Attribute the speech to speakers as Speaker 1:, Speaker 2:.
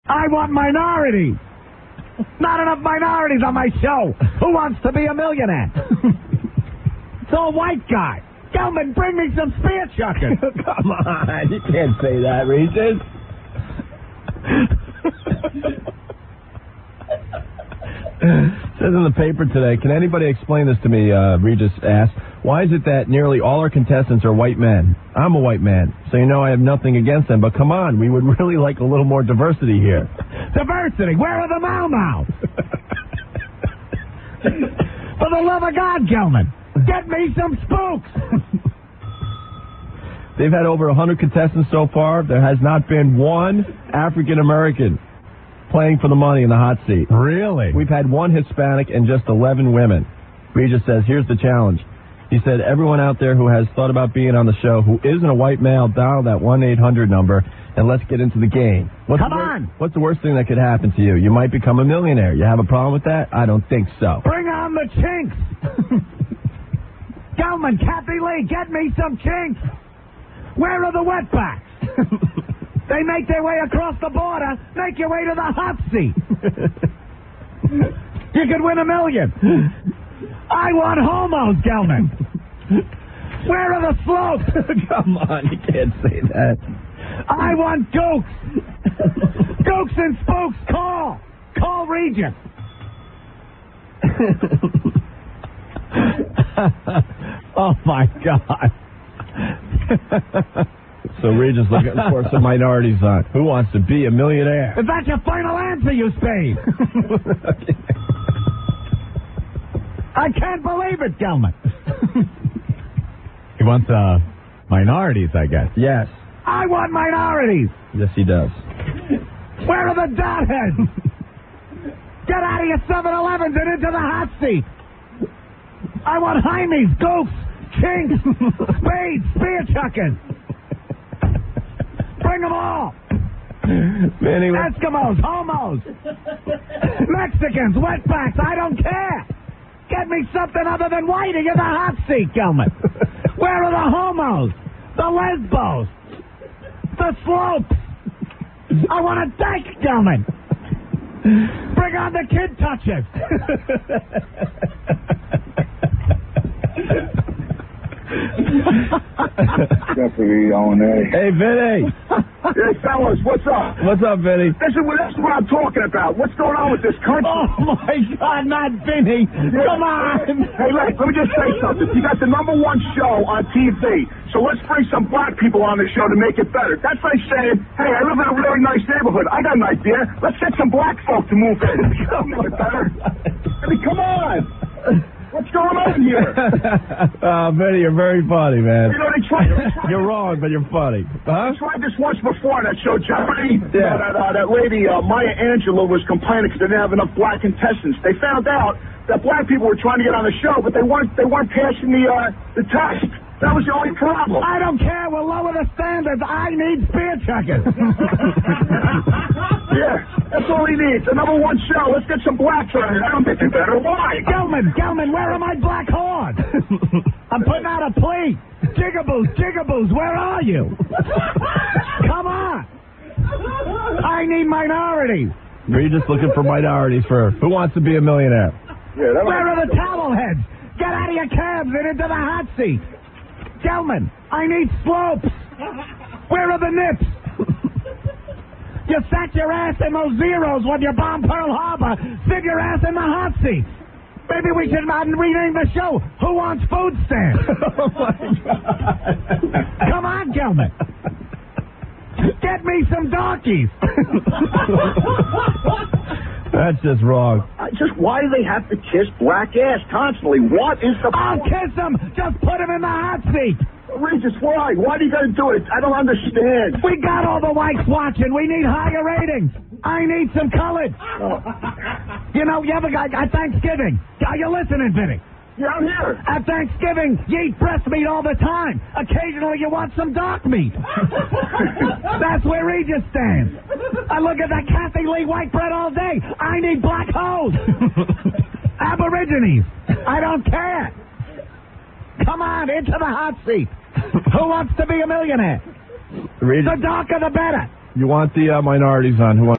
Speaker 1: I want minorities. Not enough minorities on my show. Who wants to be a millionaire? It's all white guy. Gelman, bring me some spear chucking.
Speaker 2: Come on, you can't say that, Regis. Says in the paper today, can anybody explain this to me, Regis asked, why is it that nearly all our contestants are white men? I'm a white man, so you know I have nothing against them, but come on, we would really like a little more diversity here.
Speaker 1: Diversity? Where are the Mau-Mau? For the love of God, Gelman, get me some spooks.
Speaker 2: They've had over 100 contestants so far. There has not been one African-American playing for the money in the hot seat.
Speaker 1: Really?
Speaker 2: We've had one Hispanic and just 11 women. Regis says, here's the challenge. He said, everyone out there who has thought about being on the show who isn't a white male, dial that 1-800 number, and let's get into the game.
Speaker 1: Come on!
Speaker 2: What's the worst thing that could happen to you? You might become a millionaire. You have a problem with that? I don't think so.
Speaker 1: Bring on the chinks! Gelman, Kathy Lee, get me some chinks! Where are the wetbacks? They make their way across the border. Make your way to the hot seat. You could win $1 million. I want homos, Gelman. Where are the slopes?
Speaker 2: Come on, you can't say that.
Speaker 1: I want gooks. Gooks and spooks, call. Call Regis. Oh, my God.
Speaker 2: So Regis looking for some minorities on. Who wants to be a millionaire?
Speaker 1: Is that your final answer, you spade? I can't believe it, Gelman. He wants minorities, I guess.
Speaker 2: Yes.
Speaker 1: I want minorities.
Speaker 2: Yes, he does.
Speaker 1: Where are the dotheads? Get out of your 7-Elevens and into the hot seat. I want Jaimes, Goofs, Chinks, Spades, spear chuckers. Bring them all.
Speaker 2: Manny,
Speaker 1: Eskimos, homos, Mexicans, wetbacks, I don't care. Get me something other than whiting in the hot seat, Gelman. Where are the homos, the lesbos, the slopes? I want a dyke, Gelman. Bring on the kid touches.
Speaker 3: Definitely on there.
Speaker 2: Hey, Vinny.
Speaker 3: Hey, fellas, what's up?
Speaker 2: What's up, Vinny?
Speaker 3: This is what I'm talking about. What's going on with this country?
Speaker 1: Oh, my God, not Vinny. Come on.
Speaker 3: Hey, let me just say something. You got the #1 show on TV, so let's bring some black people on the show to make it better. That's like saying, hey, I live in a really nice neighborhood. I got an idea. Let's get some black folk to move in. Make it better. I mean, come on. What's going on here?
Speaker 2: Vinny, you're very funny, man.
Speaker 3: You know, they tried
Speaker 2: You're wrong, but you're funny. Huh?
Speaker 3: I tried this once before on that show, Jeopardy.
Speaker 2: Yeah.
Speaker 3: That lady, Maya Angelou, was complaining because they didn't have enough black contestants. They found out that black people were trying to get on the show, but they weren't passing the test. That was the only problem.
Speaker 1: I don't care. We'll lower the standards. I need spear chuckers.
Speaker 3: Yeah, that's all he needs. The #1 show. Let's get some blacks on it. I don't think they're better. Why?
Speaker 1: Gelman, where are my black horns? I'm putting out a plea. Jigaboos, where are you? Come on. I need minorities.
Speaker 2: We're just looking for minorities for who wants to be a millionaire.
Speaker 3: Yeah,
Speaker 1: where are the towel heads? Get out of your cabs and into the hot seat. Gelman, I need slopes. Where are the nips? You sat your ass in those zeros when you bombed Pearl Harbor. Sit your ass in the hot seat. Maybe we should rename the show. Who wants food stamps?
Speaker 2: Oh, my God.
Speaker 1: Come on, Gelman. Get me some donkeys.
Speaker 2: That's just wrong.
Speaker 3: Why do they have to kiss black ass constantly? What is the
Speaker 1: I'll kiss them. Just put them in the hot seat.
Speaker 3: Regis, why? Why do you got to do it? I don't understand.
Speaker 1: We got all the whites watching. We need higher ratings. I need some colored. You know, you ever got at Thanksgiving? Are you listening, Vinny?
Speaker 3: Yeah, I'm here.
Speaker 1: At Thanksgiving, you eat breast meat all the time. Occasionally, you want some dark meat. That's where Regis stands. I look at that Kathy Lee white bread all day. I need black hoes. Aborigines. I don't care. Come on, into the hot seat. Who wants to be a millionaire?
Speaker 2: Regis,
Speaker 1: The darker, the better.
Speaker 2: you want the minorities on. Who wants